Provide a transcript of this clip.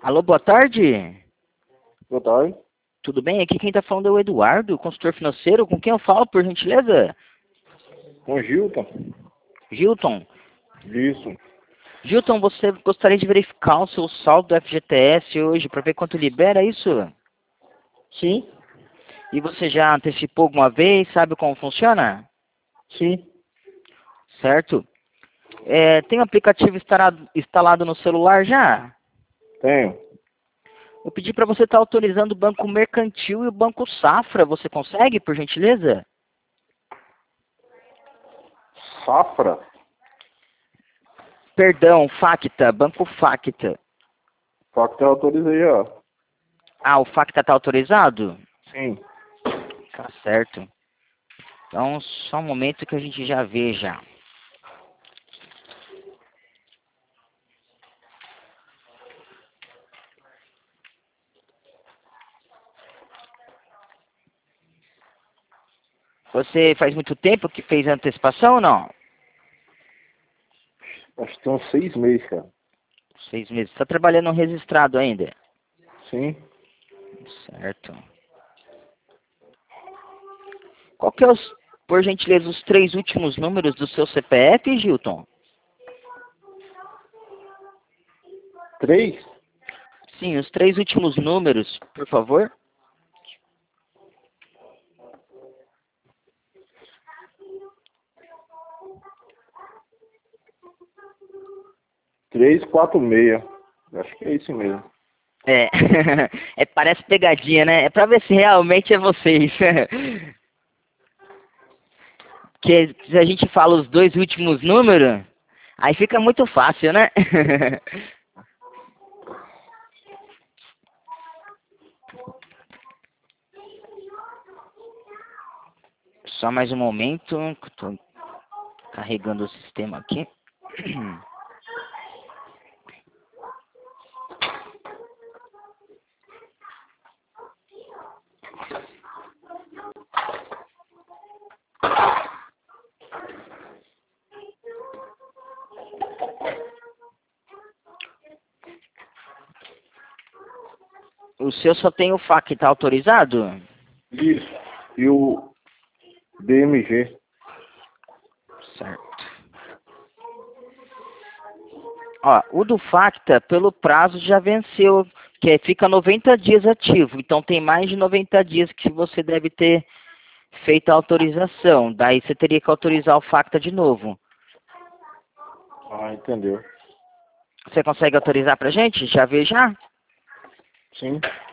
Alô, boa tarde. Boa tarde. Tudo bem? Aqui quem está falando é o Eduardo, consultor financeiro. Com quem eu falo, por gentileza? Com o Gilton. Gilton. Isso. Gilton, você gostaria de verificar o seu saldo do FGTS hoje para ver quanto libera isso? Sim. E você já antecipou alguma vez? Sabe como funciona? Sim. Certo. Tem um aplicativo instalado no celular já? Tenho. Eu pedi para você estar autorizando o Banco Mercantil e o Banco Safra. Você consegue, por gentileza? Safra? Perdão, Facta, Banco Facta. Só que eu autorizei, ó. Ah, o Facta está autorizado? Sim. Tá certo. Então, só um momento que a gente já vê já. Você faz muito tempo que fez a antecipação ou não? Acho que tem uns 6 meses, cara. 6 meses. Está trabalhando no registrado ainda? Sim. Certo. Qual que é por gentileza, os 3 últimos números do seu CPF, Gilton? 3? Sim, os 3 últimos números, por favor. 346. Acho que é isso mesmo. É, parece pegadinha, né? É pra ver se realmente é vocês. Que se a gente fala os 2 últimos números, aí fica muito fácil, né? Só mais um momento, que eu tô carregando o sistema aqui. O seu só tem o FAQ, tá autorizado? Isso. E o DMG. Certo. Ó, o do Facta, pelo prazo, já venceu, que fica 90 dias ativo. Então, tem mais de 90 dias que você deve ter feito a autorização. Daí, você teria que autorizar o Facta de novo. Ah, entendeu. Você consegue autorizar pra gente? Já vê já? Sim.